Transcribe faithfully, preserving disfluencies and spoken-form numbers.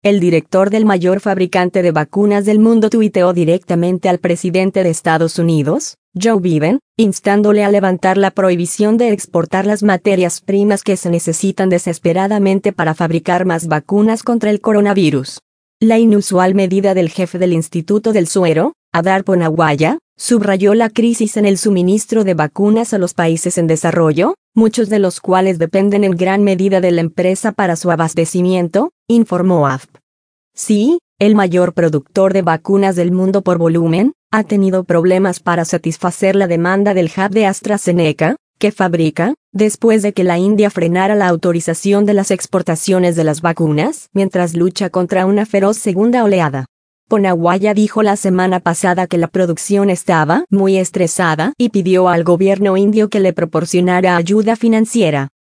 el director del mayor fabricante de vacunas del mundo tuiteó directamente al presidente de Estados Unidos, Joe Biden, instándole a levantar la prohibición de exportar las materias primas que se necesitan desesperadamente para fabricar más vacunas contra el coronavirus. La inusual medida del jefe del Instituto del Suero, Adar Ponawalla, subrayó la crisis en el suministro de vacunas a los países en desarrollo, muchos de los cuales dependen en gran medida de la empresa para su abastecimiento, informó A F P. Sí, el mayor productor de vacunas del mundo por volumen, ha tenido problemas para satisfacer la demanda del hub de AstraZeneca, que fabrica, después de que la India frenara la autorización de las exportaciones de las vacunas, mientras lucha contra una feroz segunda oleada. Ponawalla dijo la semana pasada que la producción estaba muy estresada y pidió al gobierno indio que le proporcionara ayuda financiera.